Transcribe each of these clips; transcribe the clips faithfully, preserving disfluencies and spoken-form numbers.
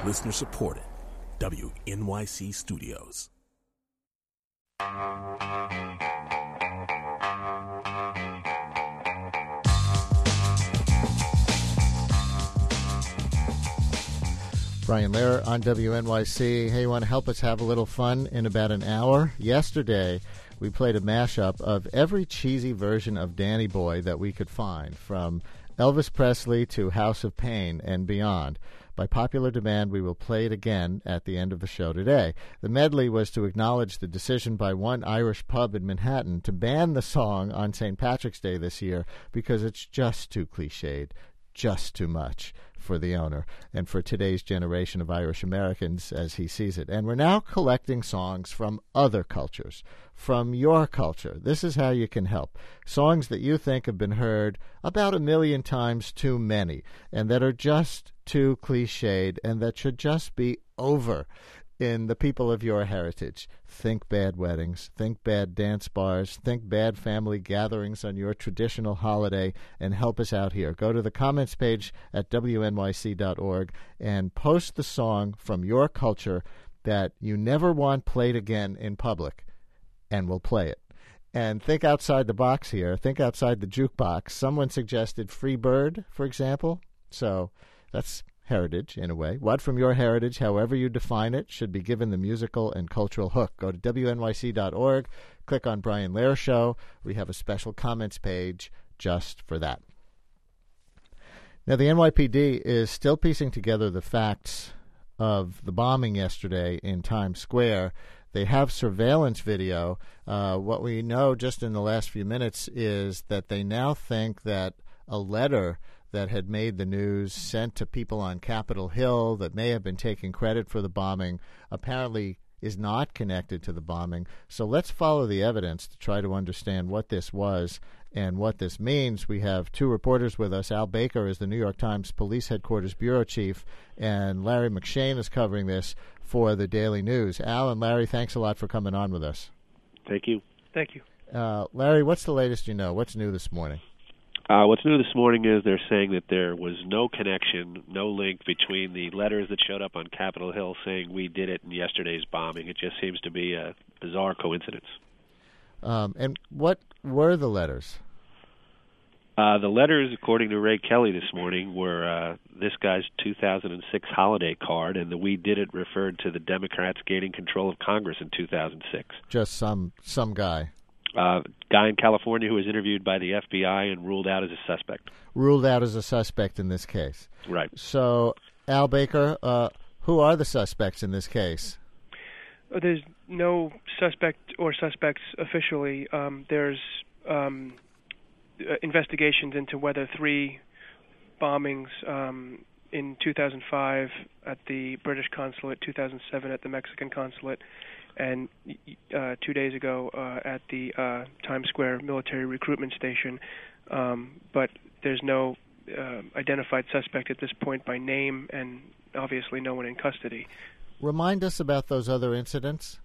Listener supported. W N Y C Studios. Brian Lehrer on W N Y C. Hey, you want to help us have a little fun in about an hour? Yesterday, we played a mashup of every cheesy version of Danny Boy that we could find, from Elvis Presley to House of Pain and beyond. By popular demand, we will play it again at the end of the show today. The medley was to acknowledge the decision by one Irish pub in Manhattan to ban the song on Saint Patrick's Day this year because it's just too cliched, just too much for the owner and for today's generation of Irish Americans as he sees it. And we're now collecting songs from other cultures, from your culture. This is how you can help. Songs that you think have been heard about a million times too many and that are just too cliched and that should just be over in the people of your heritage. Think bad weddings, think bad dance bars, think bad family gatherings on your traditional holiday, and help us out here. Go to the comments page at W N Y C dot org and post the song from your culture that you never want played again in public, and we'll play it. And think outside the box here. Think outside the jukebox. Someone suggested Free Bird, for example. So that's heritage, in a way. What from your heritage, however you define it, should be given the musical and cultural hook. Go to W N Y C dot org, click on Brian Lehrer Show. We have a special comments page just for that. Now, the N Y P D is still piecing together the facts of the bombing yesterday in Times Square. They have surveillance video. Uh, what we know just in the last few minutes is that they now think that a letter that had made the news sent to people on Capitol Hill that may have been taking credit for the bombing apparently is not connected to the bombing. So let's follow the evidence to try to understand what this was and what this means. We have two reporters with us. Al Baker is the New York Times Police Headquarters Bureau Chief, and Larry McShane is covering this for the Daily News. Al and Larry, thanks a lot for coming on with us. Thank you. Thank you. Uh, Larry, what's the latest you know? What's new this morning? Uh, what's new this morning is they're saying that there was no connection, no link between the letters that showed up on Capitol Hill saying we did it in yesterday's bombing. It just seems to be a bizarre coincidence. Um, and what were the letters? Uh, the letters, according to Ray Kelly this morning, were uh, this guy's two thousand six holiday card, and the we did it referred to the Democrats gaining control of Congress in two thousand six. Just some some guy. Uh, guy in California who was interviewed by the F B I and ruled out as a suspect. Ruled out as a suspect in this case. Right. So, Al Baker, uh, who are the suspects in this case? There's no suspect or suspects officially. Um, there's um, investigations into whether three bombings um, in two thousand five at the British consulate, two thousand seven at the Mexican consulate, and uh, two days ago uh, at the uh, Times Square military recruitment station. Um, but there's no uh, identified suspect at this point by name, and obviously no one in custody. Remind us about those other incidents.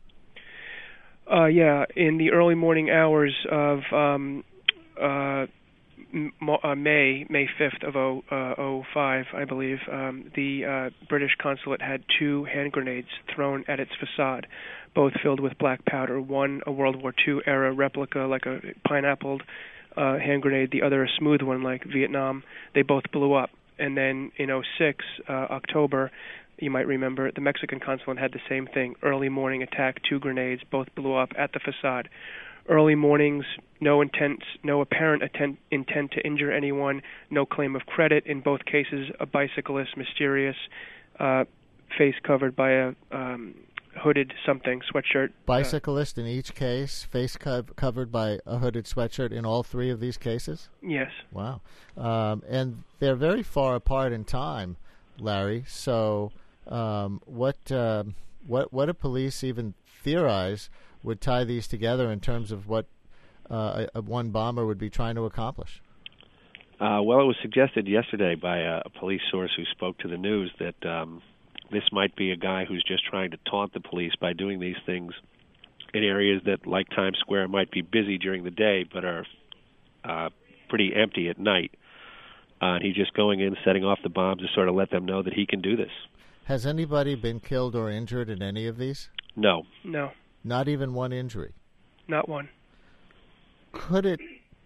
Uh, yeah, in the early morning hours of um, uh, m- uh, May, May fifth of oh five, I believe, um, the uh, British consulate had two hand grenades thrown at its facade, both filled with black powder. One, a World War Two era replica, like a pineapple uh, hand grenade. The other, a smooth one, like Vietnam. They both blew up. And then in oh six, uh, October, you might remember, the Mexican consulate had the same thing. Early morning attack, two grenades, both blew up at the facade. Early mornings, no intent, no apparent intent, intent to injure anyone, no claim of credit. In both cases, a bicyclist, mysterious, uh, face covered by a um, hooded something, sweatshirt. Bicyclist uh, in each case, face co- covered by a hooded sweatshirt in all three of these cases? Yes. Wow. Um, and they're very far apart in time, Larry. So um, what, uh, what, what do police even theorize would tie these together in terms of what uh, a, a one bomber would be trying to accomplish? Uh, well, it was suggested yesterday by a, a police source who spoke to the news that um, this might be a guy who's just trying to taunt the police by doing these things in areas that, like Times Square, might be busy during the day but are uh, pretty empty at night. Uh, and he's just going in, setting off the bombs to sort of let them know that he can do this. Has anybody been killed or injured in any of these? No. No. Not even one injury? Not one. Could it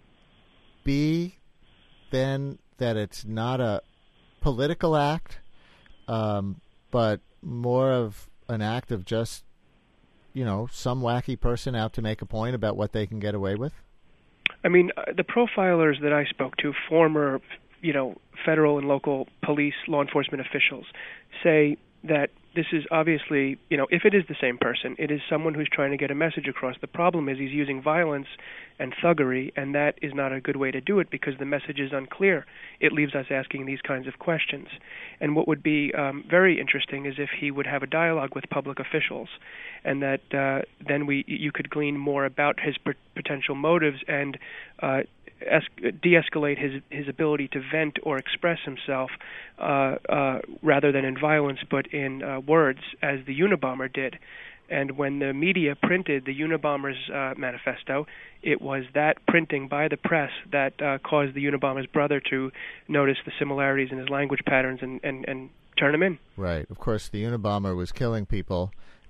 be then that it's not a political act, um, but more of an act of just, you know, some wacky person out to make a point about what they can get away with? I mean, uh, the profilers that I spoke to, former, you know, federal and local police, law enforcement officials, say that this is obviously, you know, if it is the same person, it is someone who's trying to get a message across. The problem is he's using violence and thuggery, and that is not a good way to do it because the message is unclear. It leaves us asking these kinds of questions. And what would be um, very interesting is if he would have a dialogue with public officials, and that uh, then we you could glean more about his per- potential motives and uh, es- de-escalate his his ability to vent or express himself uh, uh, rather than in violence, but in uh, words, as the Unabomber did. And when the media printed the Unabomber's uh, manifesto, it was that printing by the press that uh, caused the Unabomber's brother to notice the similarities in his language patterns and, and, and turn him in. Right. Of course, the Unabomber was killing people,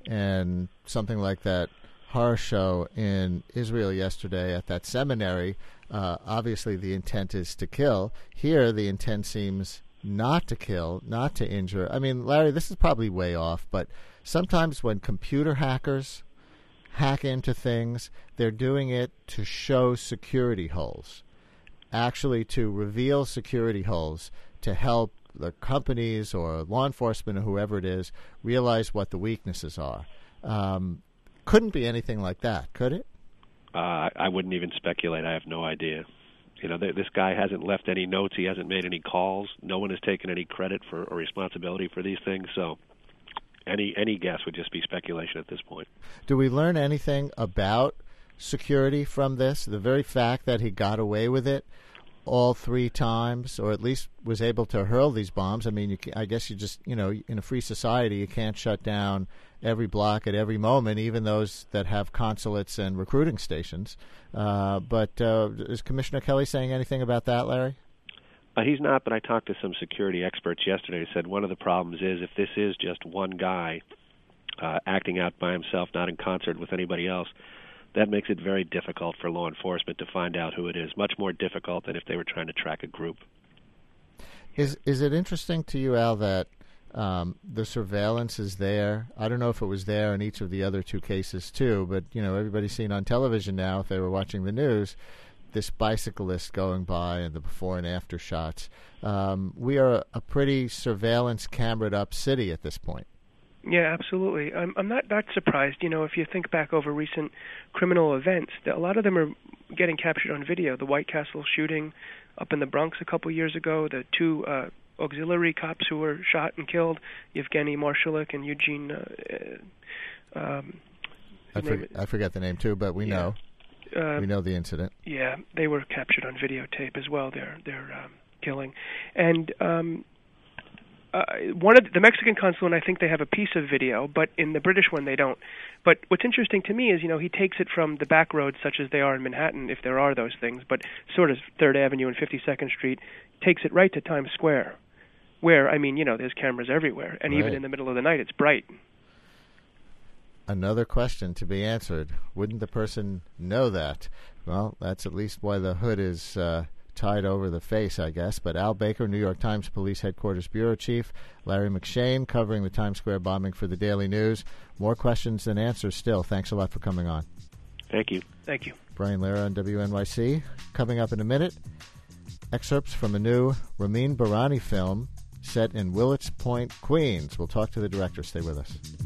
and something like that horror show in Israel yesterday at that seminary, uh, obviously the intent is to kill. Here, the intent seems not to kill, not to injure. I mean, Larry, this is probably way off, but sometimes when computer hackers hack into things, they're doing it to show security holes, actually to reveal security holes to help the companies or law enforcement or whoever it is realize what the weaknesses are. Um, couldn't be anything like that, could it? Uh, I wouldn't even speculate. I have no idea. You know, th- this guy hasn't left any notes. He hasn't made any calls. No one has taken any credit for or responsibility for these things. So any any guess would just be speculation at this point. Do we learn anything about security from this? The very fact that he got away with it all three times, or at least was able to hurl these bombs. I mean, you can, I guess you just, you know, in a free society, you can't shut down every block at every moment, even those that have consulates and recruiting stations. Uh, but uh, is Commissioner Kelly saying anything about that, Larry? Uh, he's not, but I talked to some security experts yesterday who said one of the problems is if this is just one guy uh, acting out by himself, not in concert with anybody else, that makes it very difficult for law enforcement to find out who it is, much more difficult than if they were trying to track a group. Is is it interesting to you, Al, that um, the surveillance is there? I don't know if it was there in each of the other two cases, too, but, you know, everybody's seen on television now, if they were watching the news, this bicyclist going by and the before and after shots. Um, we are a, a pretty surveillance camered up city at this point. Yeah, absolutely. I'm, I'm not that surprised. You know, if you think back over recent criminal events, a lot of them are getting captured on video. The White Castle shooting up in the Bronx a couple years ago, the two uh, auxiliary cops who were shot and killed, Yevgeny Marshalek and Eugene. Uh, um, I, for, I forget the name too, but we yeah. know. Uh, we know the incident. Yeah, they were captured on videotape as well. Their their um, killing, and. Um, Uh, one of the Mexican consulate, I think they have a piece of video, but in the British one they don't. But what's interesting to me is, you know, he takes it from the back roads, such as they are in Manhattan, if there are those things, but sort of Third Avenue and fifty-second Street, takes it right to Times Square, where, I mean, you know, there's cameras everywhere, and right. even in the middle of the night, it's bright. Another question to be answered. Wouldn't the person know that? Well, that's at least why the hood is Uh, tied over the face, I guess. But Al Baker, New York Times Police Headquarters Bureau Chief, Larry McShane, covering the Times Square bombing for the Daily News. More questions than answers still. Thanks a lot for coming on. Thank you. Thank you. Brian Lehrer on W N Y C. Coming up in a minute, excerpts from a new Ramin Bahrani film set in Willets Point, Queens. We'll talk to the director. Stay with us.